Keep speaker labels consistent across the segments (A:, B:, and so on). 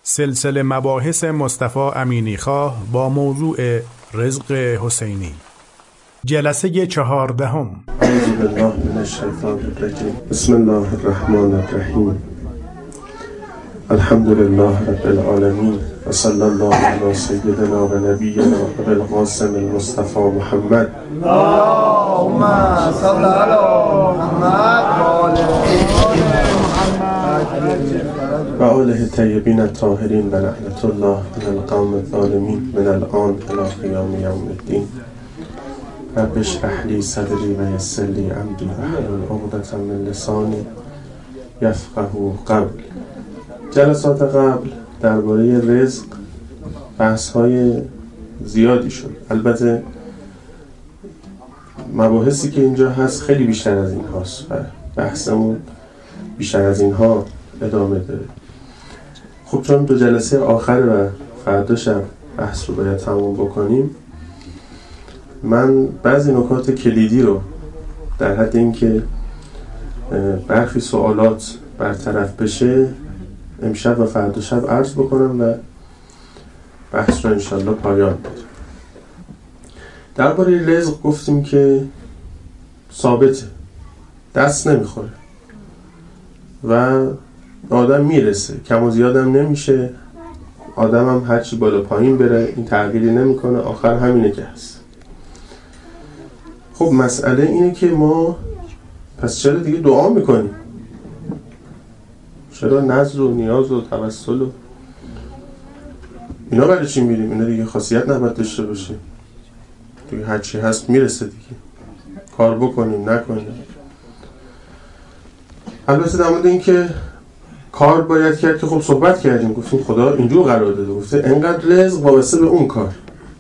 A: سلسله مباحث مصطفی امینیخواه با موضوع رزق حسینی، جلسه 14.
B: اعوذ بالله من الشیطان الرجیم. بسم الله الرحمن الرحیم. الحمد لله رب العالمین و صلی الله علی سیدنا و نبینا ابی القاسم المصطفى محمد.
C: اللهم صل علی محمد
B: و آله طیبین الطاهرین و لعنت الله علی القوم الظالمین من الآن الی قیام یوم الدین. رب اشرح لی صدری و یسر لی امری واحلل عقدة من لسانی یفقهوا قولی. جلسات قبل درباره رزق بحث‌های زیادی شد. البته مباحثی که اینجا هست خیلی بیشتر از این هاست و بحثمون بیشتر از اینها ادامه داره. خب چون دو جلسه آخر و فردا شب بحث رو باید تموم بکنیم، من بعضی نکات کلیدی رو در حد اینکه برخی سوالات برطرف بشه امشب و فردا شب عرض بکنم و بحث رو انشالله پایان بدیم. درباره رزق گفتیم که ثابته، دست نمیخوره و آدم میرسه، کم و زیادم نمیشه. آدم هم هرچی بالا پایین بره این تغییری نمیکنه، آخر همینه که هست. خب مسئله اینه که ما پس چرا دیگه دعا میکنیم؟ چرا نذر و نیاز و توسل و اینا برای چی میریم؟ اینا دیگه خاصیت نباید داشته باشه دیگه، هرچی هست میرسه دیگه، کار بکنیم نکنیم. البته در مورد این که کار باید کرد که خب صحبت کردیم، گفتیم خدا اینجور قرار داده، گفته انقدر رزق وابسته به اون کار،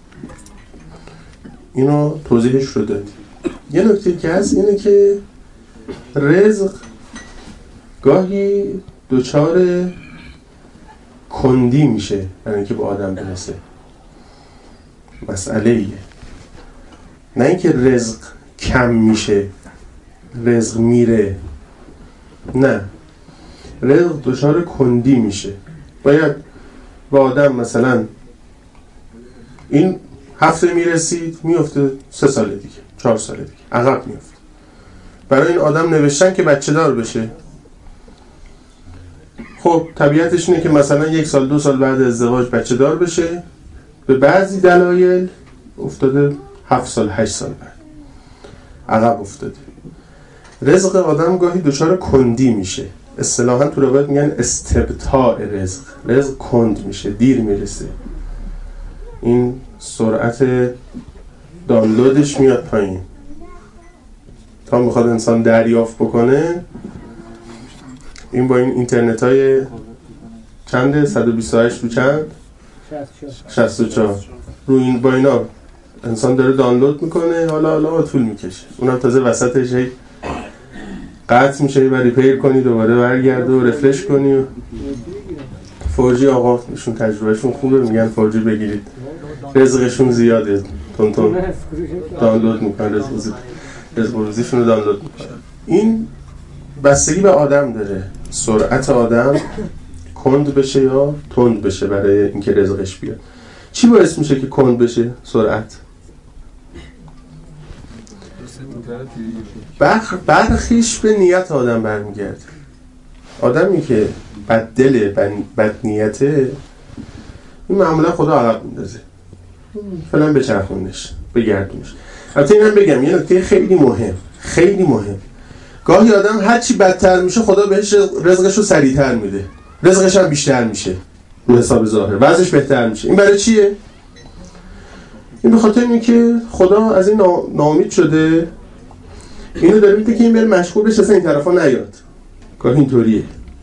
B: اینو توضیحش رو دادیم. یه نکته که هست اینه که رزق گاهی دچار کندی میشه برای اینکه به آدم برسه. مسئله ایه، نه اینکه رزق کم میشه، رزق میره، نه، رزق دچار کندی میشه. باید به آدم مثلا این هفته میرسید میفته 3 سال دیگه، 4 سال دیگه عقب میفته. برای این آدم نوشتن که بچه دار بشه. خب طبیعتش اینه که مثلا 1 سال 2 سال بعد ازدواج بچه دار بشه. به بعضی دلایل افتاده 7 سال 8 سال بعد عقب افتاده. رزق آدم گاهی دچار کندی میشه. اصطلاحاً تو روایت میگن استبطاء رزق. رزق کند میشه، دیر میرسه. این سرعت دانلودش میاد پایین. تا میخواد انسان دریافت بکنه، این با این اینترنت های چنده 128 رو چند 64 رو این با اینا انسان داره دانلود میکنه، حالا طول میکشه. اونم تازه وسطش هی قطع میشه و ریپیر کنی دوباره برگرده و رفرش کنی. و فورجی آقا نشون تجربهشون خوبه، میگن فورجی بگیرید، رزقشون زیاده، تون دانلود میکنن، رزق روزیشون رو دانلود میکنن. این بستگی به آدم داره، سرعت آدم کند بشه یا تند بشه برای اینکه رزقش بیاد. چی باعث میشه که کند بشه سرعت؟ برخیش به نیت آدم برمیگرده. آدمی که بددل بد نیته، این معمولا خدا عقب میندازه، فعلا بچرخونش بگردونش. البته اینم بگم یه نکته خیلی مهم، گاهی آدم هرچی بدتر میشه خدا بهش رزقش رو سریعتر میده، رزقش هم بیشتر میشه، رو حساب ظاهر وضعش بهتر میشه. این برای چیه؟ این به خاطر اینه که خدا از این ناامید شده، اینو داره میگه که این بره مشغول بشه اصلا این طرفا نیاد. گاهی اینطوریه،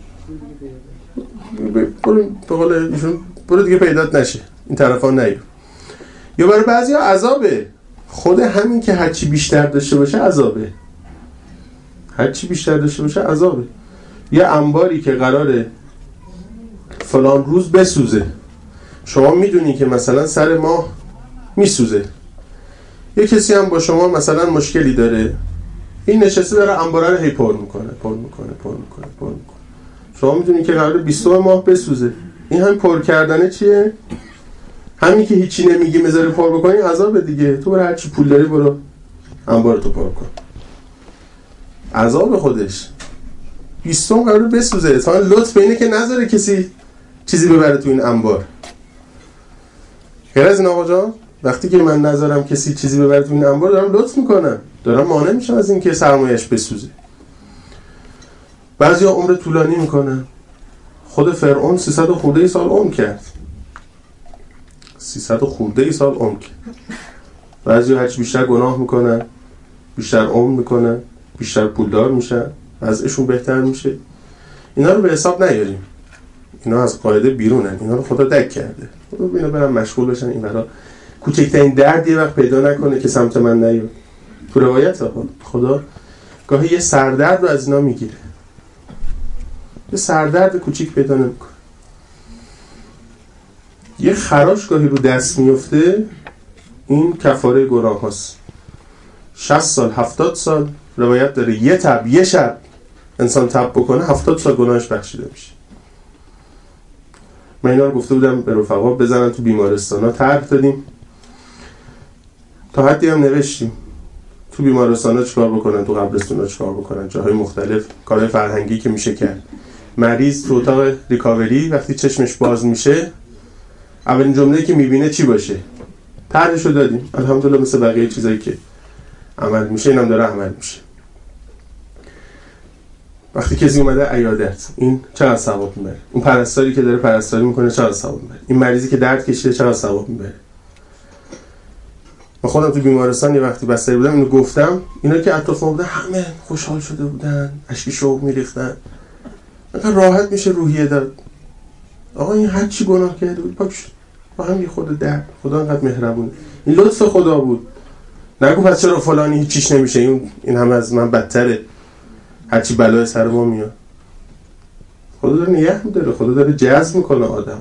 B: برو به قول ایشون برو دیگه پیدات نشه، این طرفا نیاد. یا برای بعضیا عذابه، خود همین که هرچی بیشتر داشته باشه عذابه، هرچی بیشتر داشته باشه عذابه. یه انباری که قراره فلان روز بسوزه، شما میدونی که مثلا سر ماه میسوزه، یه کسی هم با شما مثلا مشکلی داره، این نشسته داره انباره رو هی پر میکنه. شما میدونی که قراره 20 ماه بسوزه، این هم پر کردنه چیه؟ همین که هیچی نمیگی میذاری پر بکنی عذاب دیگه. تو برو هر چی پول داری برو انبارتو پر کن. عذاب خودش. 20 قرار بسوزه. اصلا لطف اینه که نذاره کسی چیزی ببره تو این انبار. غیر از این آقا جان، وقتی که من نذارم کسی چیزی ببره تو این انبار دارم لطف میکنم، دارم مانع میشم از این که سرمایه‌اش بسوزه. بعضیا عمر طولانی میکنن. خود فرعون 300 خورده سال عمر کرد. 300 خورده سال عمر کرد. بعضیا هرچی بیشتر گناه میکنن، بیشتر عمر میکنن، بیشتر پولدار میشن، وضعشون بهتر میشه. اینا رو به حساب نیاریم. اینا از قاعده بیرونن. اینا رو خدا دک کرده. اینا برن مشغول بشن این برا. کوچکترین درد یه وقت پیدا نکنه که سمت من نیاد. تو روایت خدا گاهی یه سردرد رو از اینا میگیره. یه سردرد کوچیک پیدا نمیکنه. یه خراش گاهی رو دست میفته، این کفاره گناه هاست. 60 سال 70 سال روایت داره یه شب انسان تب بکنه 70 سال گناهش بخشیده میشه. من اینا رو گفته بودم به رفقا بزنن تو بیمارستان ها، طرح دادیم تا حدی هم نوشتیم تو بیمارستان ها چیکار بکنن، تو قبرستون ها چیکار بکنن، جاهای مختلف کارهای فرهنگی که میشه کرد. مریض تو اتاق ریکاوری وقتی چشمش باز میشه اولین جمله‌ای که میبینه چی باشه؟ طرحشو دادیم. الحمدلله مثل بقیه چیزایی که عمل میشه اینم داره عمل میشه. وقتی کسی اومده عیادت، این چقدر ثواب میبره؟ اون پرستاری که داره پرستاری میکنه چقدر ثواب میبره؟ این مریضی که درد کشیده چقدر ثواب میبره؟ من خودم تو بیمارستان یه وقتی بستری بودم اینو گفتم، اینا که اطرافم بودن همه خوشحال شده بودن، اشک شوق میریختن. انقدر راحت میشه روحیه داد. آقا این هر چی گناه کرده بود پاک شد. با هم یه خود درد. خدا انقدر مهربونه. این لطف خدا بود. نگو پس چرا فلانی هیچیش نمیشه، این همه از من بدتره، هرچی بلای سر ما میاد. خدا داره نگه میداره، خدا داره جذب میکنه آدم.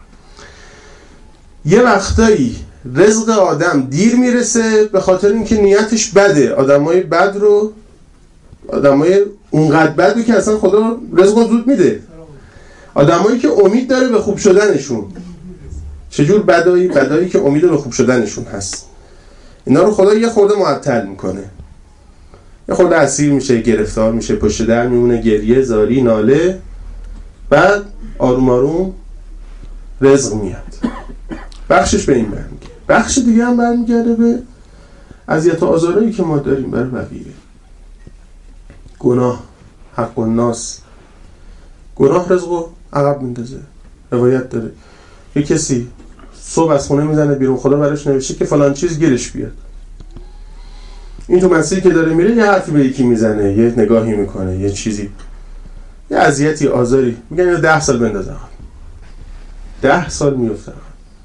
B: یه وقتایی رزق آدم دیر میرسه به خاطر اینکه نیتش بده. آدمای بد رو، آدمای اونقدر بد رو که اصلا خدا رزق رو زود میده. آدمایی که امید داره به خوب شدنشون. چجور بدایی که امید به خوب شدنشون هست. اینا رو خدا یه خورده معطل میکنه. یه خورده اسیر میشه، گرفتار میشه، پشت در میمونه، گریه، زاری، ناله. بعد آروم آروم رزق میاد. بخشش به این برمیگرده. بخش دیگه هم برمیگرده به اذیت و آزارایی که ما داریم برای بقیه. گناه، حق الناس. گناه رزقو عقب میندازه. روایت داره یه کسی صبح از خونه میزنه بیرون، خدا براش نوشته که فلان چیز گیرش بیاد. این تو مسیری که داره میره یه حرفی به یکی میزنه، یه نگاهی میکنه، یه چیزی، یه اذیتی، آزاری، میگن اینو 10 سال بنداز عقب. 10 سال میفته.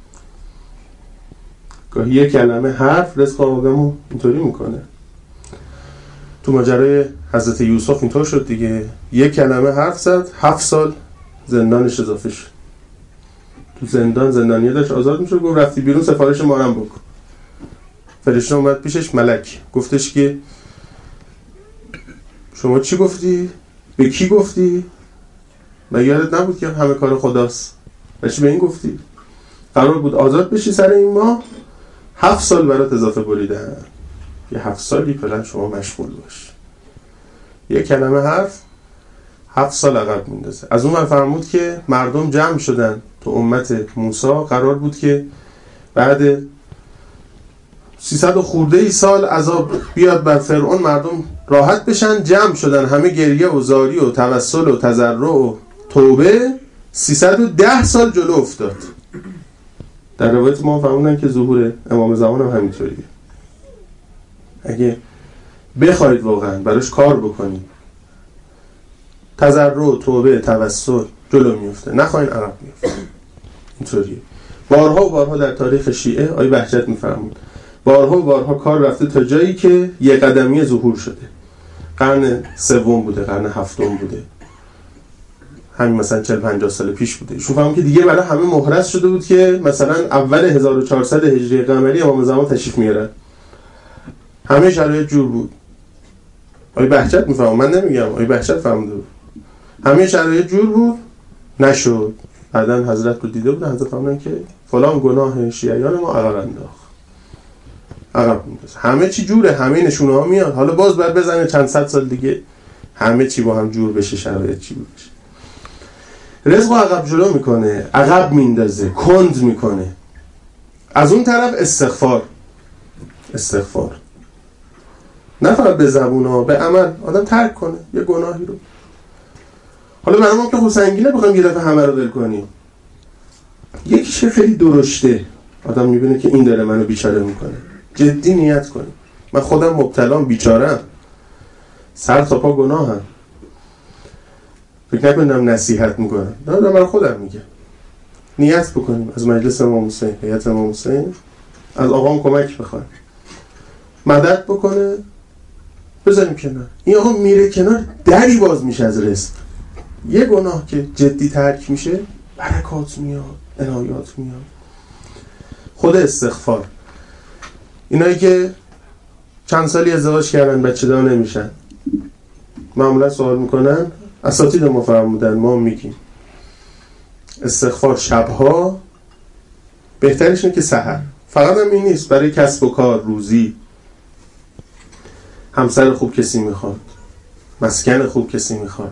B: گاهی یه کلمه حرف رزق آدمو اینطوری میکنه. تو ماجرای حضرت یوسف اینطور شد دیگه. یه کلمه حرف زد 7 سال زندانش اضافه شد. تو زندان زندانیه داشت آزاد میشد، گفت رفتی بیرون سفارش ما رو بکن. فرشته اومد پیشش، ملک گفتش که شما چی گفتی؟ به کی گفتی؟ مگه یادت نبود که همه کار خداست؟ و چی به این گفتی؟ قرار بود آزاد بشی سر این ماه، 7 سال برات اضافه بریدن. یه 7 سالی فعلا شما مشغول باش. یه کلمه حرف 7 سال عقب میندازه. از اون ور فرمود که مردم جمع شدن تو امت موسی. قرار بود که بعد 300 خورده سال عذاب بیاد بر فرعون، مردم راحت بشن. جمع شدن، همه گریه و زاری و توسل و تضرع و توبه. 310 سال جلو افتاد. در روایت ما فهموندن که ظهور امام زمان هم همینطوریه. اگه بخواید واقعا براش کار بکنید، تضرع، توبه، توسل جلو میفته، نخواین عقب میفته. اینطوریه. بارها و بارها در تاریخ شیعه آیه بهجت میفرمود بارها و بارها کار رفته تا جایی که یک قدمی ظهور شده. قرن سوم بوده، قرن هفتم بوده، همین مثلا 40-50 سال پیش بوده. ایشون فهمون که دیگه برای همه مهرس شده بود که مثلا اول 1400 هجری قمری امام زمان تشریف میارن. همه شرایط جور بود. آیه بهجت میفهمون، من نمیگم، آیه بهجت فهمونده بود. همه شرایط جور بود، نشد. بعدن حضرت رو دیده بودن، حضرت فرمودن که فلان گناه شیعیان ما عقب انداخت، عقب میندازه، همه چی جوره، همه نشونه ها میاد، حالا باز باید بزنه چند صد سال دیگه همه چی با هم جور بشه، شرایط چی بشه. رزق عقب جلو میکنه، عقب میندازه، کند میکنه. از اون طرف استغفار نه فقط به زبون ها، به عمل آدم ترک کنه یه گناهی رو. حالا برام که سنگینه بخوایم یه دفعه همه رو ول کنیم. یکیش خیلی درشته، آدم میبینه که این داره منو بیچاره میکنه، جدی نیت کنه. من خودم مبتلام، بیچارم، سر تا پا گناهم، فکر نکنم نصیحت میکنم، نه من خودم میگم. نیت بکنیم از مجلس امام حسین، هیئت امام حسین، از آقام کمک بخوایم، مدد بکنه، بذاریم کنار. این آقا میره کنار، دری باز میشه از رزق. یه گناه که جدی ترک میشه، برکات میاد، عنایات میاد. خود استغفار. اینایی که چند سالی ازدواج کردن بچه دار نمیشن، معمولا سوال میکنن، اساتید ما فرمودن، ما میگیم استغفار شبها بهترش اینه که سحر. فقط هم این نیست، برای کسب و کار، روزی، همسر خوب کسی میخواد، مسکن خوب کسی میخواد،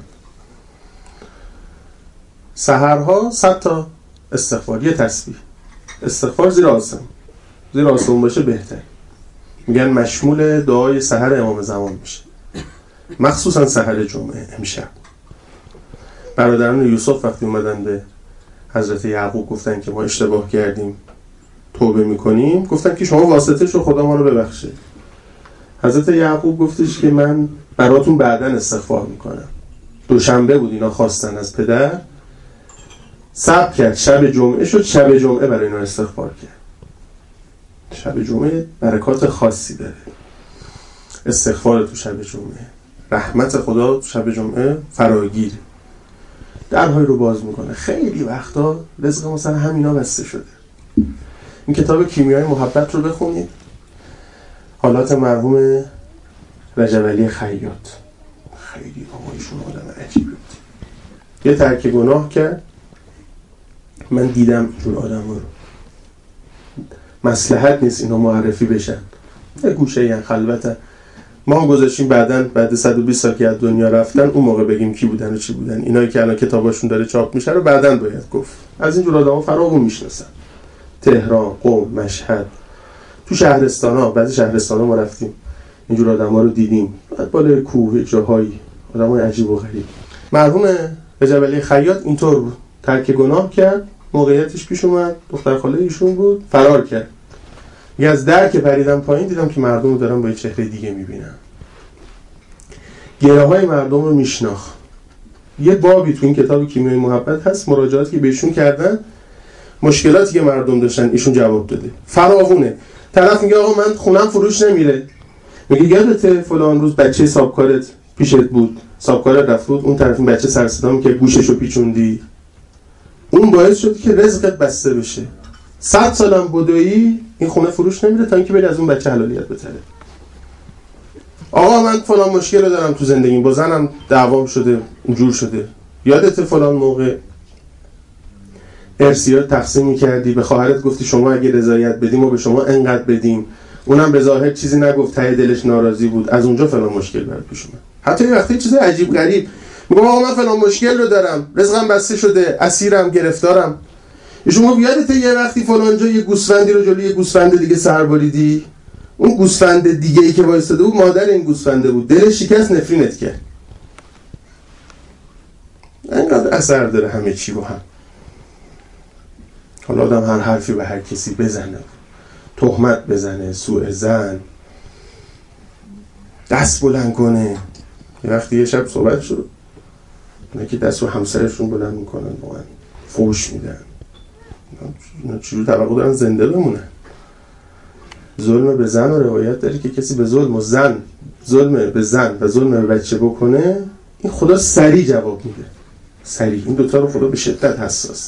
B: سحرها 100 تا استغفار، یه تسبیح. استغفار زیر آسمون باشه بهتر. میگن مشمول دعای سحر امام زمان میشه، مخصوصا سحر جمعه. امشب برادران یوسف وقتی اومدن به حضرت یعقوب گفتن که ما اشتباه کردیم، توبه میکنیم، گفتن که شما واسطه شو، خدا ما رو ببخشه. حضرت یعقوب گفتش که من براتون بعداً استغفار میکنم. دوشنبه بود اینا خواستن از پدر، صبر کرد، شب جمعه شد، شب جمعه برای اینا استغفار کرد. شب جمعه برکات خاصی داره، استغفار تو شب جمعه، رحمت خدا تو شب جمعه فراگیر، درهای رو باز میکنه. خیلی وقتا رزق ما سر همینا بسته شده. این کتاب کیمیای محبت رو بخونید، حالات مرحوم رجب علی خیاط، خیلی آقایشون آدم عجیبی بود. یه ترک گناه کرد، من دیدم جور آدم رو، مصلحت نیست اینا معرفی بشن، یه گوشه این خلوته ما گذاشتیم، بعد 120 سال که از دنیا رفتن اون موقع بگیم کی بودن و چی بودن. اینایی که الان کتاباشون داره چاپ میشه رو بعداً باید گفت. از این جور آدما فراوون میشناسن. تهران، قم، مشهد، تو شهرستانا، بعضی شهرستانا ما رفتیم اینجور آدما رو دیدیم، بعد بالای کوه جاهایی، آدمای عجیب و غریب. مرحوم رجب علی خیاط اینطور بود، ترک گناه کرد، موقعیتش پیش اومد، دختر خاله ایشون بود، فرار کرد. یه از در که پریدم پایین دیدم که مردم رو دارم با یه چهره دیگه میبینم، گره های مردم رو میشناخت. یه بابی تو این کتاب کیمیای محبت هست، مراجعاتی که بهشون کردن، مشکلاتی که مردم داشتن ایشون جواب داده، فراوونه. طرف میگه آقا من خونم فروش نمیره، میگه یادته فلان روز بچه صابکارت پیشت بود، صابکارت رفت بود، اون طرف این بچه سر صدا می‌کرد گوششو پیچوندی، اون باعث شد که رزقت بسته بشه. 100 سالم بدویی این خونه فروش نمیره تا اینکه بری از اون بچه حلالیت بتره. آقا من فلان مشکل رو دارم تو زندگیم، با زنم دعوام شده، اینجور شده، یادت فلان موقع ارثیات تقسیم می‌کردی، به خواهرت گفتی شما اگه رضایت بدیم و به شما انقدر بدیم، اونم به ظاهر چیزی نگفت، ته دلش ناراضی بود، از اونجا فلان مشکل برات پیش اومد. حتی یه وقتی چیز عجیب غریب میگم آقا من فلان مشکل رو دارم، رزقم بسته شده، اسیرم، گرفتارم. شما یادته یه وقتی فلان جا یه گوسفندی رو جلوی یه گوسفند دیگه سر بریدی، اون گوسفند دیگه‌ای که وایساده بود مادر این گوسفنده بود، دلش شکست، نفرینت کرد. اینقدر اثر داره همه چی با هم. حالا آدم هر حرفی به هر کسی بزنه، تهمت بزنه، سوء ظن، دست بلند کنه. یه وقتی یه شب صحبت شد، اونا که دست رو همسرشون بلند میکنن با من فوش میدن، اونا چجور توقع دارن زنده بمونن؟ ظلم به زن و روایت داره که کسی به ظلم به زن و ظلم به بچه بکنه، این خدا سریع جواب میده. سریع. این دوتا رو خدا به شدت حساس.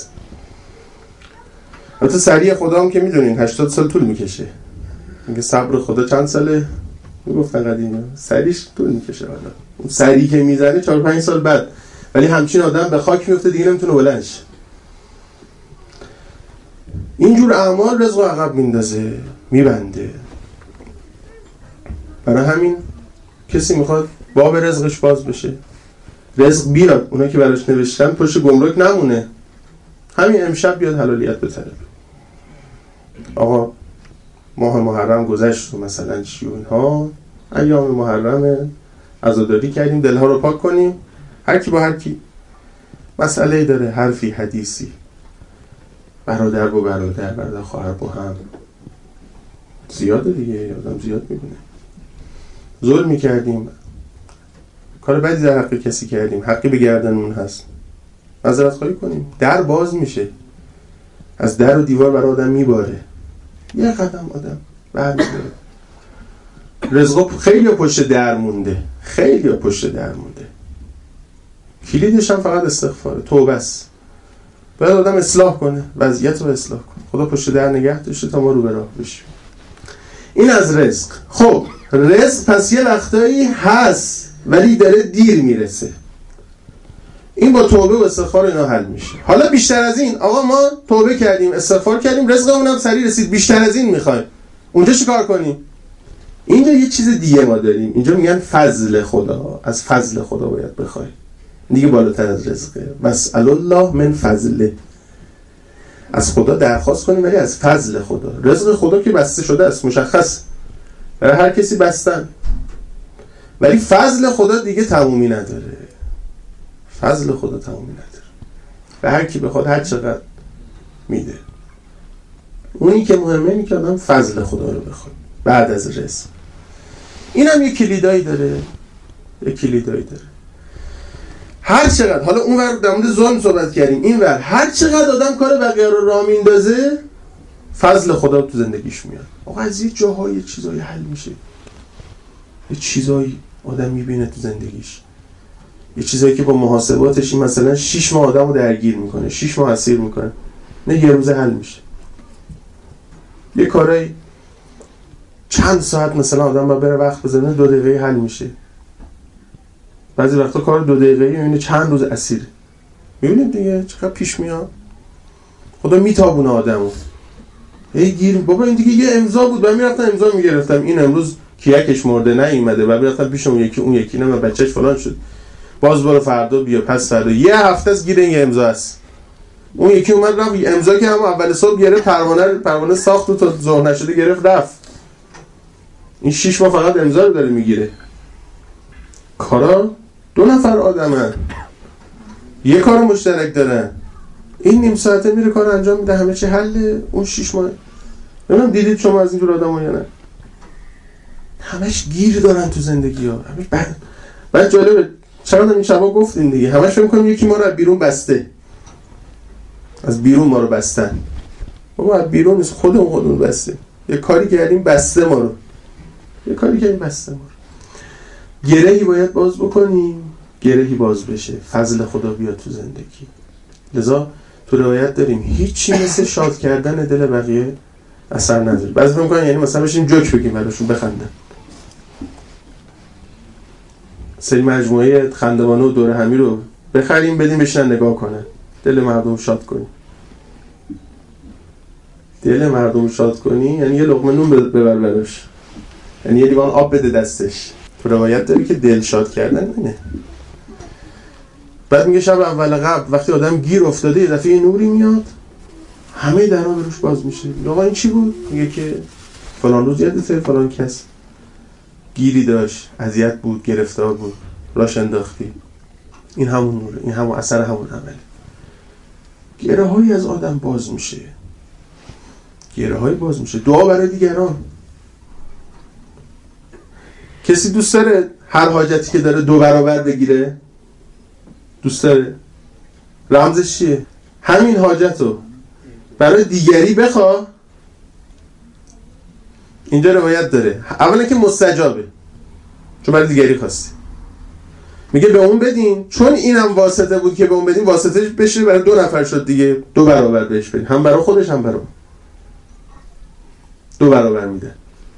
B: البته سریع خدا هم که میدونین 80 سال طول میکشه. میگه صبر خدا چند ساله؟ میگفتن قدیما سریعش طول میکشه. حالا اون سریع که میزنه 4-5 سال بعد، ولی همچین آدم به خاک میفته دیگه نمیتونه بلند شه. اینجور اعمال رزق عقب میندازه، میبنده. برای همین کسی میخواد باب رزقش باز بشه، رزق بیاد، اونا که براش نوشتن پشت گمرک نمونه، همین امشب بیاد حلالیت بطلبه. آقا ماه محرم گذشت و مثلا چی و اینها، ایام محرمه، عزاداری کردیم، دلها رو پاک کنیم. هر کی با هر کی مسئله داره، حرفی حدیثی، برادر با برادر، برادر خواهر با هم، زیاده دیگه، آدم زیاد میبینه. ظلم کردیم، کار بدی در حق کسی کردیم، حقی به گردنمون هست، معذرت خواهی کنیم. در باز میشه، از در و دیوار برای آدم میباره، یه قدم آدم برمی‌داره. رزق خیلی پشت در مونده، خیلی پشت در مونده. کلیدش هم فقط استغفاره، توبه است. باید آدم اصلاح کنه، وضعیت رو اصلاح کنه. خدا پشت در نگه داشته تا ما رو به راه بشیم. این از رزق. خب رزق پس یه وقتایی هست ولی داره دیر میرسه. این با توبه و استغفار اینا حل میشه. حالا بیشتر از این، آقا ما توبه کردیم، استغفار کردیم، رزقمون هم سریع رسید، بیشتر از این میخوایم، اونجا چیکار کنیم؟ اینجا یه چیز دیگه ما داریم، اینجا میگن فضل خدا. از فضل خدا باید بخوای، دیگه بالاتر از رزقه. مسأل الله من فضله، از خدا درخواست کنیم ولی از فضل خدا. رزق خدا که بسته شده است، مشخص برای هر کسی بستن، ولی فضل خدا دیگه تمومی نداره. فضل خدا تمومی نداره و هر کی بخواد هر چقدر میده. اونی که مهمه اینه که آدم فضل خدا رو بخواد بعد از رزق. این هم یه کلیدایی داره، یه کلیدایی داره. هر چقدر، حالا اون ور در مورد ظلم صحبت کردیم، این ور هر چقدر آدم کار بقیه رو راه میندازه، فضل خدا تو زندگیش میاد. آقا از یه جاهای چیزایی حل میشه، یه چیزایی آدم میبینه تو زندگیش، یه چیزایی که با محاسباتش این مثلا 6 ماه آدمو درگیر میکنه، 6 ماه اسیر میکنه، نه یه روزه حل میشه. یه کارایی چند ساعت مثلا آدم باید بره وقت بزنه، 2 دقیقه حل میشه. بعضی وقتا کار 2 دقیقه‌ای میبینه چند روز اسیر. میبینید دیگه چقدر پیش میاد. خدا میتابونه آدمو. هی گیر بابا این دیگه یه امضا بود، من میرفتم امضا میگرفتم، این امروز کیکش مرده نیومده، بعد میرفتم پیش اون یکی، اون یکی نه من بچه‌ش فلان شد، باز برو فردا بیا، پس فردا، یه هفته است گیر این یه امضا است. اون یکی اومد رفت امضا که هم اول صبح گرفت، پروانه ساخت و تا ظهر نشده گرفت رفت. این 6 ماه فقط امضا رو داره میگیره. کارا 2 نفر آدمن، یه کار مشترک دارن، این نیم ساعته میره کار انجام میده، همه چی حله. اون 6 ماه نمیدونم دیدید شما از اینجور آدم ها یا نه، همش گیر دارن تو زندگی ها. بعد جالبه چند این شبا گفتیم دیگه، همش فکر می‌کنیم یکی ما رو از بیرون بسته، از بیرون ما رو بستن. بابا از بیرون نیست، خودمون بسته. یه کاری کردیم بسته ما رو، یه کاری کردیم بسته ما رو. گرهی باید باز بکنیم، گرهی باز بشه، فضل خدا بیاد تو زندگی. لذا تو روایت داریم هیچی مثل شاد کردن دل بقیه اثر نداره. بعضی فکر می‌کنن یعنی مثلا بشیم جوک بگیم براشون بخندن، سری مجموعه خندوانه و دور همی رو بخریم بدیم بشینن نگاه کنن، دل مردم شاد کنیم. دل مردم شاد کنی یعنی یه لقمه نون ببر براش، یعنی یه لیوان آب بده دستش. تو روایت داری که دل شاد کردن اینه. بعد میگه شب اول قبل وقتی آدم گیر افتاده یه دفعه نوری میاد، همه درها بروش باز میشه. آقا این چی بود؟ میگه که فلان روز یادته فلان کس گیری داشت، اذیت بود، گرفتار بود، راش انداختی. این همون نوره، این همون اثر همون عمله. گره هایی از آدم باز میشه، گره هایی باز میشه. دعا برای دیگران. کسی دوست داره هر حاجتی که داره 2 برابر بگیره؟ دوست داره؟ رمزش چیه؟ همین حاجتو برای دیگری بخوا. اینجا روایت داره اولا که مستجابه، چون برای دیگری خواستی. میگه به اون بدین، چون اینم واسطه بود که به اون بدین، واسطه بشه برای 2 نفر شد دیگه، 2 برابر بهش بدین، هم برای خودش هم برای 2 برابر میده.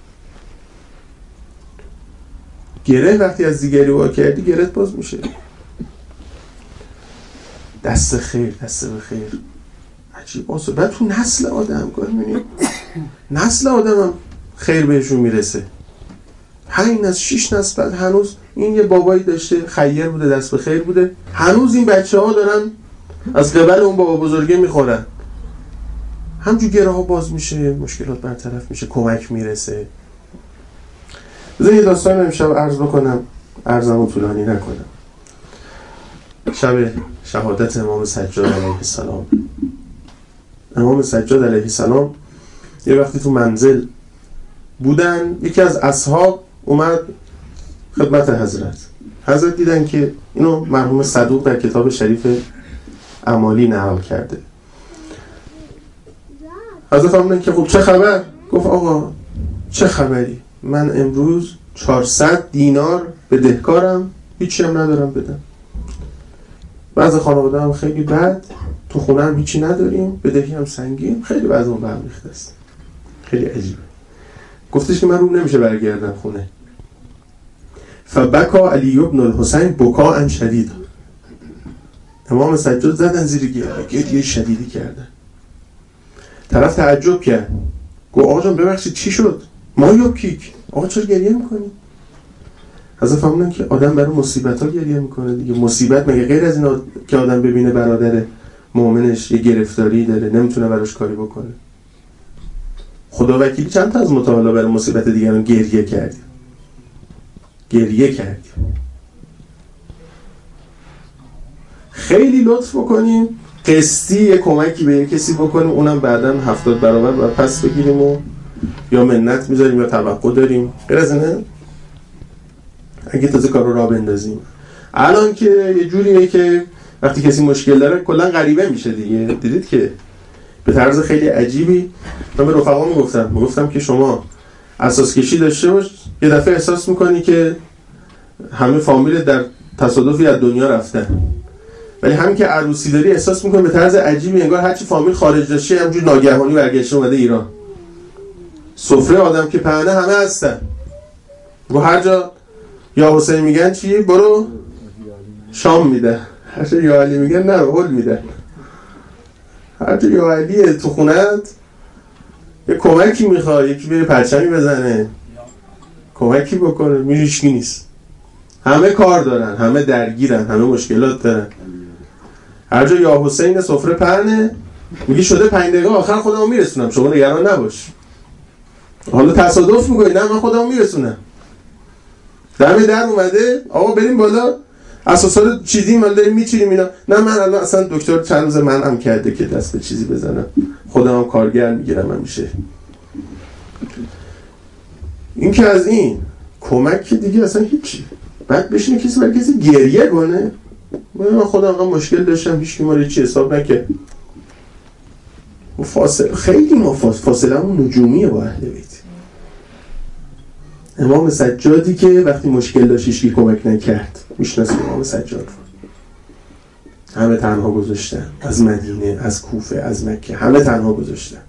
B: گره وقتی از دیگری وا کردی گرهت باز میشه. دست خیر، دست به خیر. عجیب آسو. بعد تو نسل آدم گاهی می‌بینی نسل آدم هم خیر بهشون میرسه، 5 نسل 6 نسل بعد هنوز این یه بابایی داشته خیر بوده، دست به خیر بوده، هنوز این بچه‌ها دارن از قبل اون بابا بزرگه میخورن، همجور گره ها باز میشه، مشکلات برطرف میشه، کمک میرسه. بذار یه داستان امشب عرض بکنم، عرضمو طولانی نکنم. شب شهادت امام سجاد علیه السلام، امام سجاد علیه السلام یه وقتی تو منزل بودن، یکی از اصحاب اومد خدمت حضرت دیدن که اینو مرحوم صدوق در کتاب شریف اعمالی نقل کرده. حضرت فرمودن که خب چه خبر؟ گفت آقا چه خبری؟ من امروز 400 دینار بدهکارم، هیچی هم ندارم بدم. بعض خانواده هم خیلی بد، تو خونه هم هیچی نداریم، بدهی هم سنگین، خیلی وضعمون به هم ریخته است. خیلی عجیبه. گفتش که من روم نمیشه برگردم خونه. فبکا علی ابن الحسین بکاء شدید. امام سجاد زدن زیر گریه شدیدی کردن. طرف تعجب کرد، گفت آقا جان ببخشید چی شد؟ ما یبکیک، آقا چرا گریه میکنی؟ حضرت فرمودن که آدم برای مصیبت ها گریه میکنه دیگه. مصیبت مگه غیر از این که آدم ببینه برادر مؤمنش یه گرفتاری داره نمیتونه براش کاری بکنه؟ خدا وکیلی چند تا از متعالی برای مصیبت دیگران گریه کردیم. خیلی لطف بکنیم قسطی یه کمکی به کسی بکنیم، اونم بعداً 70 برابر باید پس بگیریم و یا منت میذاریم یا توقع داریم. غیر از اینه اگه تازه کار رو راه بندازیم. الان که یه جوریه که وقتی کسی مشکل داره کلا غریبه میشه دیگه. دیدید که به طرز خیلی عجیبی من به رفقا میگفتم که شما اساس کشی داشته باش، یه دفعه احساس میکنی که همه فامیل در تصادفی از دنیا رفتن، ولی همین که عروسی داری احساس میکنی به طرز عجیبی انگار هرچی فامیل خارج داشته همونجور ناگهانی برگشته اومده ایران. سفره آدم که پهنه همه هستن و هر جا یا حسین میگن چی؟ برو شام میده، هر جا یا علی میگن نرو هل میده. هر جا یا علیه تو خونت یه کمکی میخواد، یکی بره پرچمی بزنه کمکی بکنه، میریشکی نیست. همه کار دارن، همه درگیرن، همه مشکلات دارن. هر جا یا حسین سفره پهنه میگی شده 5 دقیقه آخر خودمو میرسونم، شما نگران نباش. حالا تصادف میکنی؟ نه من خودمو میرسونم. دم در اومده آقا بریم بالا اساسا چیزی ما داریم میچینیم اینا. نه من الان اصلا دکتر چند روز منعم کرده که دست به چیزی بزنم، خودم هم کارگر میگیرم همیشه. این که از این کمک دیگه اصلا هیچی. بعد بشینه کسی برای کسی گریه کنه. من خودم هم مشکل داشتم، هیچ کی ما رو چی حساب نکرد. فاصله خیلی ما فاصله‌مون نجومیه با اهل بیت. امام سجادی که وقتی مشکل داشت هیچکی کمک نکرد، میشناسید امام سجاد رو؟ همه تنها گذاشتن، از مدینه، از کوفه، از مکه، همه تنها گذاشتن.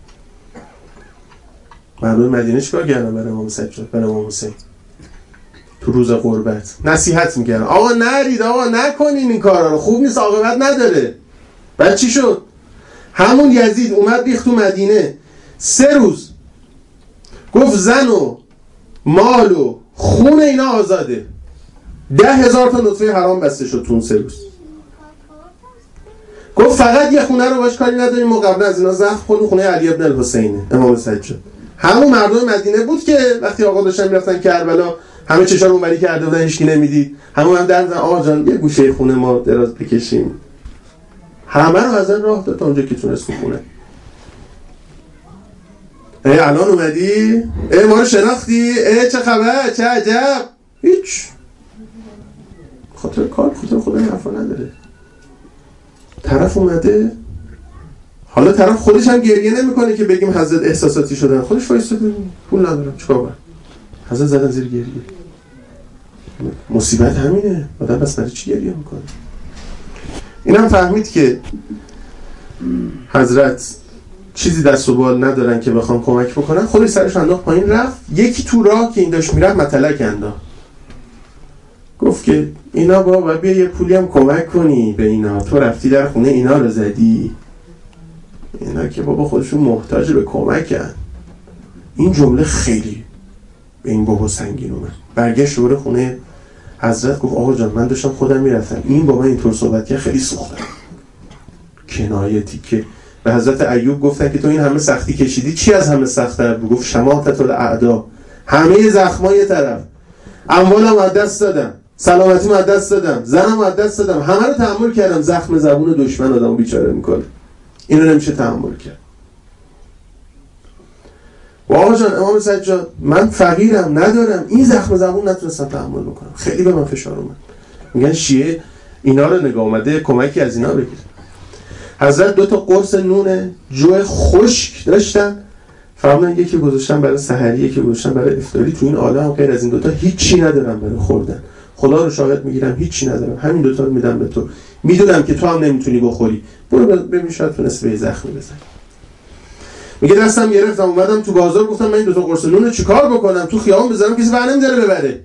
B: مردم مدینه چیکار کردن برای امام سجاد، برای امام حسین؟ تو روز قربت نصیحت میکردن آقا نرید، آقا نکنین این کارا رو، خوب نیست، عاقبت نداره. بعد چی شد؟ همون یزید اومد ریخت تو مدینه 3 روز گفت زن و مال و خون اینا آزاده. 10,000 تا نطفه حرام بسته شد تو اون 3 روز. گفت فقط یه خونه رو باش کاری نداریم، ما قبل از اینا زخم خود خونه علی ابن الحسینه امام سجاد. همون مردم مدینه بود که وقتی آقا داشتن میرفتن کربلا همه چشار اونوری کرده بودن، هیچکی نمیدید. همون هم در میزنن آقا جان یه گوشه خونه ما دراز بکشیم. همه رو ازن راه داد تا اونجا که تونست تو خونه. الان اومدی؟ ما رو شناختی؟ چه خبر؟ چه عجب؟ هیچ. خاطر کار خدا این حرفا نداره. طرف اومده، حالا طرف خودش هم گریه نمیکنه که بگیم حضرت احساساتی شدن، خودش وایساده پول ندارم چیکار کنم، حضرت زدن زیر گریه. مصیبت همینه، آدم بس برای چی گریه میکنه؟ اینم فهمید که حضرت چیزی دست و بال ندارن که بخوام کمک بکنن، خودش سرش انداخت پایین رفت. یکی تو راه که این داشت میرفت متلک انداخت، گفت که اینا بابا بیا یه پولی هم کمک کنی به اینا، تو رفتی در خونه اینا رو زدی. اینا که بابا خودشون محتاج به کمکن. این جمله خیلی به این بابا سنگین اومد. برگشت دوباره خونه حضرت، گفت آقا جان من داشتم خودم میرفتم، این با من اینطور صحبت کرد، خیلی سوختم. کنایتی که به حضرت ایوب گفتن که تو این همه سختی کشیدی، چی از همه سخت‌تر بود؟ گفت شماتت الاعدا، همه زخمای یه طرف، اموالم از دست دادم، سلامتیم از دست دادم، زنم از دست دادم، همه رو تحمل کردم، زخم زبون دشمن آدمو بیچاره میکنه، اینو نمیشه تحمل کرد. و آقا جان امام سجاد من فقیرم ندارم، این زخم زبون نتونستم تحمل بکنم، خیلی به من فشار اومد. میگن شیعه اینا رو نگاه اومده کمکی از اینا بگیره. حضرت 2 قرص نون جو خشک داشتن، فرمودن یکی گذاشتن برای سحری، یکی گذاشتن برای افطاری. تو این عالم غیر از این 2 هیچی ندارم برای خوردن. خدا رو شاهد میگیرم هیچی ندارم، همین 2 رو میدم به تو، میدونم که تو هم نمیتونی بخوری، برو ببین شاید تونستی به زخمی بزنی. میگه دستم گرفتم اومدم تو بازار، گفتم من این 2 قرص نون رو چیکار بکنم؟ تو خیابون بذارم کسی بر نمی‌داره ببره.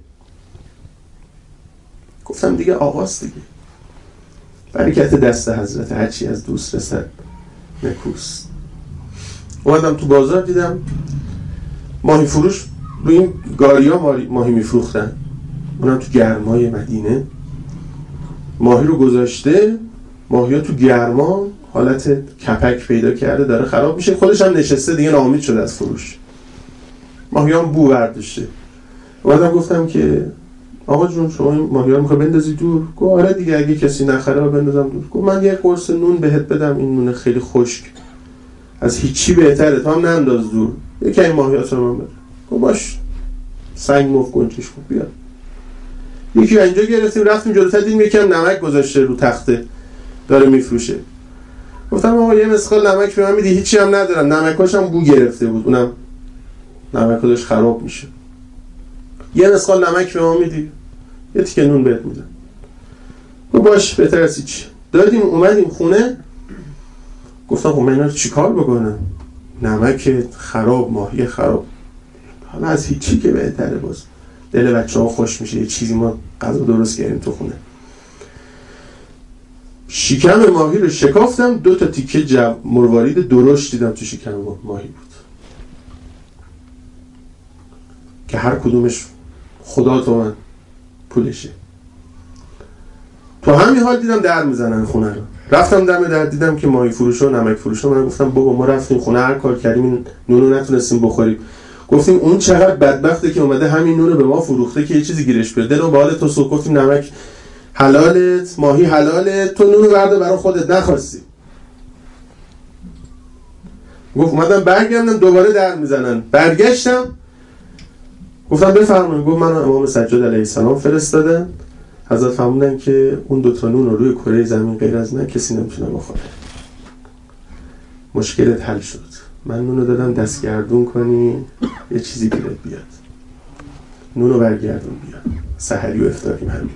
B: گفتم دیگه آقاست دیگه، برکت دست حضرت هرچی از دوست رسد نکوست. اومدم تو بازار دیدم ماهی فروش رو این گاریا ماهی میفروختن، اونم تو گرمای مدینه ماهی رو گذاشته، ماهی ها تو گرما حالت کپک پیدا کرده داره خراب میشه، خودش هم نشسته دیگه ناامید شده از فروش، ماهی هم بو برداشته. اومدم گفتم که آقا جون شما این ماهی ها رو میخوای بندازی دور؟ گفت آره دیگه اگه کسی نخره رو بندازم دور. گفت من 1 قرص نون بهت بدم، این نون خیلی خشک از هیچی بهتره، تو هم ننداز دور، یکی این ماهیات رو من بده. گفت باش. سنگ مفت گنجش گفت بیا. یکی اینجا گرفتیم رفتیم جلوتر دیدیم یکم نمک گذاشته رو تخته داره میفروشه. گفتم آقا یه مسخال نمک به من میدی؟ هیچی هم ندارم، نمکاش هم بو گرفته بود، اونم نمکا داشت خراب میشه. یه مسخال نمک به ما میدی؟ یه تیکه نون بهت میدم. گفت باش بهتر از هیچ. دادیم اومدیم خونه، گفتم خب من اینا رو چیکار بکنم؟ نمک خراب، ماهی خراب، حالا از هیچی که بهتره. باز دل بچه‌ها خوش میشه، یه چیزی ما غذا درست کردیم تو خونه. شکم ماهی رو شکافتم، 2 تیکه مروارید درشت دیدم تو شکم ماهی بود که هر کدومش خدا تو من پولشه. تو همین حال دیدم در میزنن خونه رو. رفتم دم در دیدم که ماهی فروش و نمک فروش. من گفتم بابا ما رفتیم خونه هر کار کردیم این نون رو نتونستیم بخوریم. گفتیم اون چقدر بدبخته که اومده همین نون رو به ما فروخته که یه چیزی گیرش بیاد. دلم به حال تو سوق. گفتیم نمک حلالت، ماهی حلالت، تو نون رو برده برای خودت نخواستی. گفت اومدم برگردم دوباره در میزنن. برگشتم گفتم بفرمایید. گفت من امام سجاد علیه السلام فرستادن، حضرت فرمودن که اون 2 نون رو روی کره زمین غیر از من کسی نمیتونه بخوره. مشکلت حل شد. من نون رو دادم دستگردون کنی یه چیزی گیرت بیاد. نون رو برگردون بیاد. سحری و افطاریم همینه.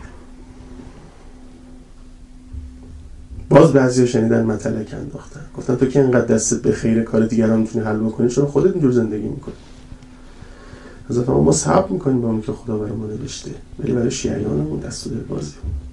B: باز بعضیا شنیدن مطلق انداختن. گفتن تو که اینقدر دستت به خیر کار دیگران میتونی حل بکنی، چرا خودت اینجور زندگی میکنی؟ حضرت ما صبر میکنیم به اون که خدا برای ما نوشته، ولی برای شیعیانمون دست و دل بازی.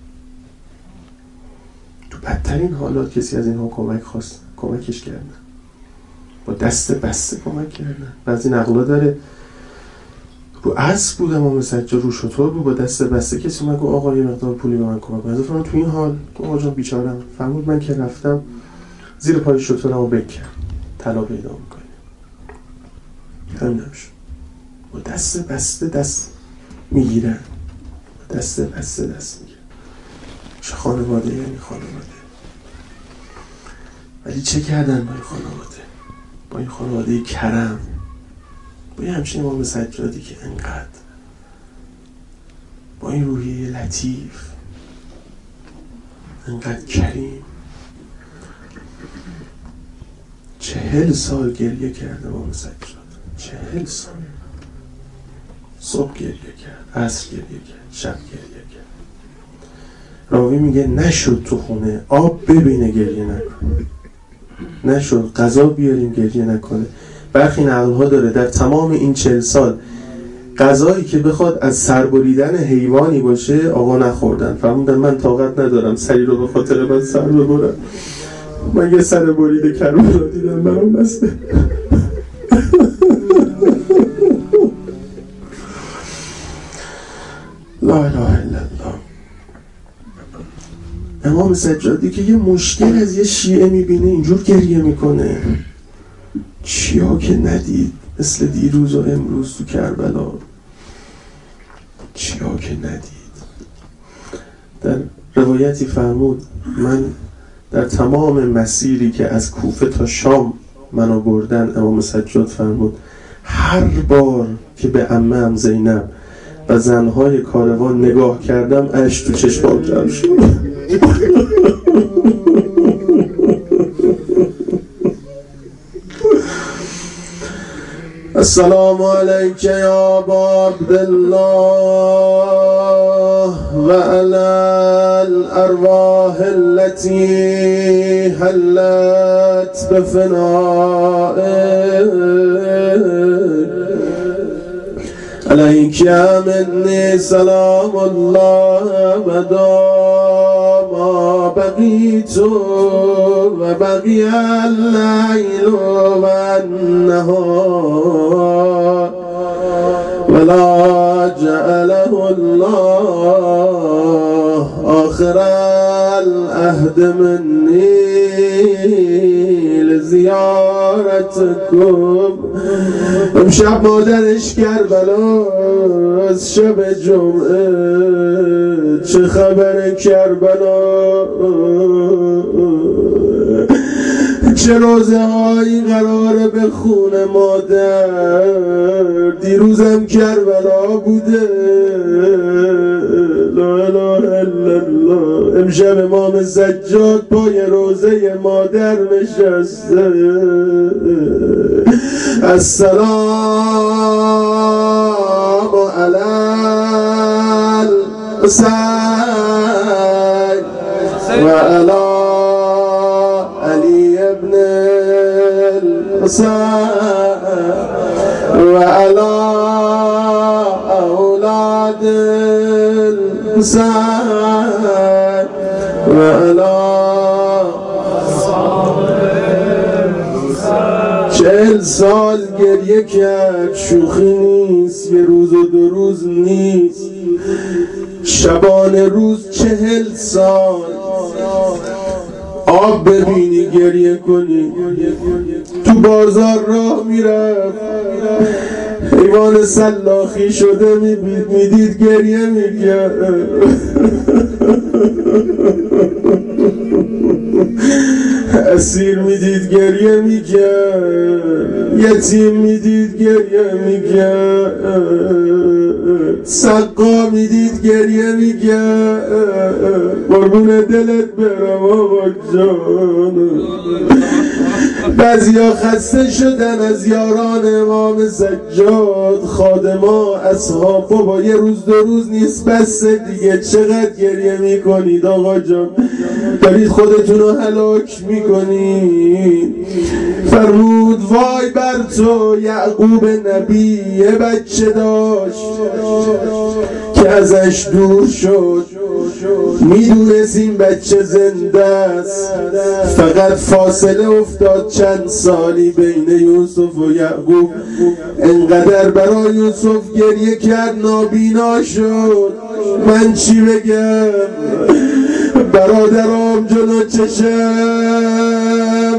B: تو بدترین حالات کسی از اینها کمک خواست، کمکش کردن، با دست بسته کمک کردن. بعضی نقلا داره رو اسب بود امام سجاد، رو شتر بود، با دست بسته کسی اومد گفت آقا یه مقدار پولی به من کمک کن. حضرت تو این حال آقا جان بیچارم. فرمود من که رفتم زیر پای شترمو بکن طلا پیدا میکنه. همین نمیشه. با دست بسته دست میگیرن، با دست بسته دست میگیرن. چه خانواده یعنی خانواده. ولی چه کردن با این خانواده؟ با این خانواده کرم، با این همچین امام سجادی که انقدر با این روحیه لطیف، انقدر کریم. 40 سال گریه کرد امام سجاد. 40 سال. صبح گریه کرد، عصر گریه کرد، شب گریه کرد. راوی میگه نشد تو خونه آب ببینه گریه نکنه، نشد غذا بیاریم گریه نکنه. برخی نقل‌ها داره در تمام این 40 سال غذایی که بخواد از سربریدن حیوانی باشه آقا نخوردن. فرمودن من طاقت ندارم سری رو به خاطر من سر ببرم. من یه سر برید کربلا دیدم برام بسته. لا اله الا الله. امام سجادی که یه مشکل از یه شیعه میبینه اینجور گریه میکنه، چیا که ندید مثل دیروز و امروز تو کربلا، چیا که ندید. در روایتی فرمود من در تمام مسیری که از کوفه تا شام منو بردن، امام سجاد فرمود هر بار که به عمم زینب و زنهای کاروان نگاه کردم اشک تو چشمام جمع شد. السلام علیک یا ابا عبدالله و علی الارواح التي حلت بفنائک علیک منی سلام الله و ما بقیت و بقی اللیل و النهار ولا جعله الله آخر العهد منی لزیارتکم. امشب مادرش کربلاست، شب جمعه، چه خبر کربلا، چه روزه هایی قراره به خون مادر، دیروزم کربلا بوده. لا اله الا الله. امشب امام سجاد پای روزه مادر نشسته. السلام علی الحسین و علی علی ابن الحسین و علی اولاد الحسین و علی 40 سال گریه کرد، شوخی نیست، یه روز و 2 روز نیست، شبانه روز 40 سال. آب ببینی گریه کنی. تو بازار راه میرفت، حیوان سلاخی شده میدید گریه میکرد. اسیر میدید گریه میکرد، یتیم میدید گریه میکرد، سقا میدید گریه میکرد. قربون دلت برم آقا جان. بعضیا خسته شدن از یاران امام سجاد، خادما، اصحاب. بابا یه روز 2 روز نیست، بس دیگه، چقدر گریه میکنید آقا جان؟ دارید خودتون رو هلاک میکنید. فرمود وای بر تو، یعقوب نبی یه بچه داشت که ازش دور شد، میدونست این بچه زنده است، فقط فاصله افتاد چند سالی بین یوسف و یعقوب. انقدر برای یوسف گریه کرد نابینا شد. من چی بگم؟ برادرام جلو چشم،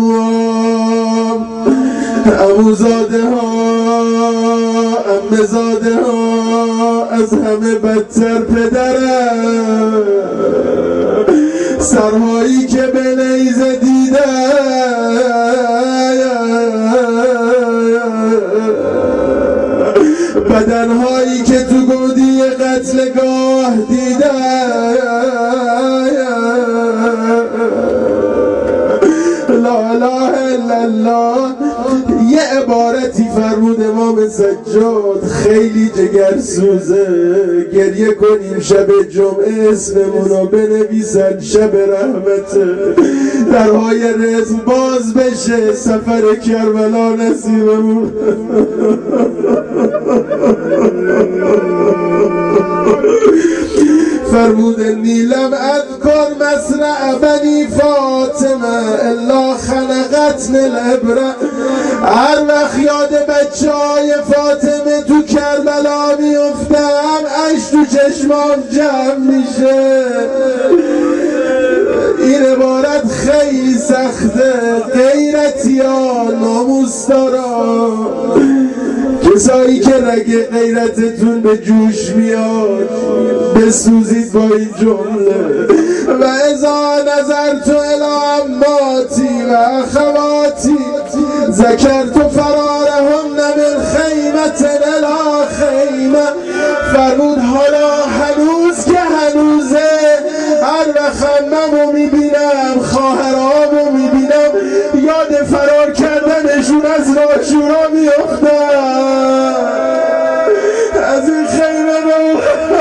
B: عموزاده ها، عمزاده ها، از همه بدتر پدرم. سرهایی که به نیزه دیدم، بدنهایی که تو گودی قتلگاه دیدم. لا اله الا الله. یه عبارتی فرمود امام سجاد خیلی جگرسوزه. گریه کنیم شب جمعه، اسممونو بنویسن شب رحمت، درهای رزق باز بشه، سفر کربلا نصیبمون. فرمود نیلم اذکر مسرع بنی فاطمه الا خلقتن العبره. هر وقت یاد بچه های فاطمه تو کربلا میفتم اش تو چشمام جمع میشه. این عبارت خیلی سخته. غیرتی ها، ناموسدارا، کسایی که رگ غیرتتون به جوش میاد بسوزید با این جمله. و اذا نظرت الی عماتی و اخواتی ذکرت فرارهن من خیمة الی خیمه. فرمود حالا هنوز که هنوزه، هر وقت عممو میبینم، خواهرامو میبینم، یاد فرار کردنشون از راشورا میافتم. از این خیمه رو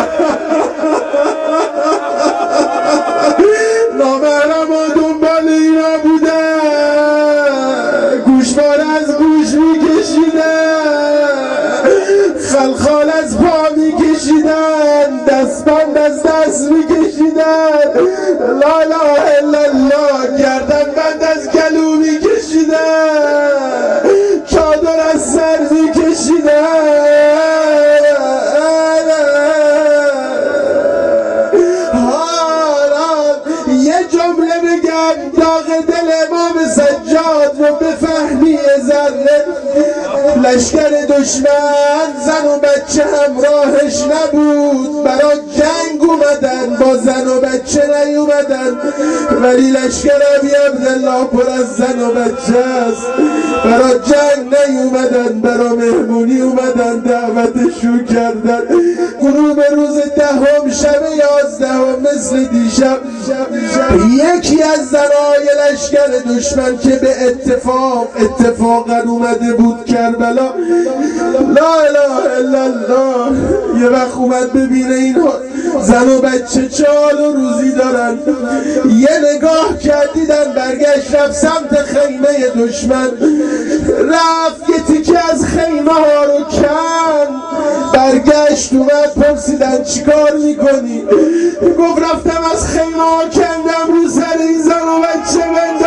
B: نامحرما دنبال اینا بودن، گوشوار از گوش میکشیدن، خلخال از پا میکشیدن، دستبند از دست میکشیدن، لا اله الا الله، گردن بند از گلو میکشیدن، چادر از سر میکشیدن. یه جمله بگم داغ دل امام سجاد رو بفهمی ذره. لشکر دشمن زن و بچه همراهش نبود، برا جنگ اومدن، با زن و بچه نیومدن، ولی لشکر ابی عبدالله پر از زن و بچه است. برا جنگ نیومدن، برا مهمونی اومدن، دعوتشون کردن. غروب روز 10 شب 11 مثل دیشب یکی از زنای لشکر دشمن که به اتفاقا اومده بود کربلا، لا اله الا الله، یه وقت اومد ببینه این زن و بچه چه حال و روزی دارن. یه نگاه کرد دیدن، برگشت رفت سمت خیمه دشمن، رفت یه تیکه از خیمه ها رو کند، برگشت اومد پرسیدن چیکار میکنی؟ گفت رفتم از خیمه ها کندم رو سر این زن و بچه بندازم.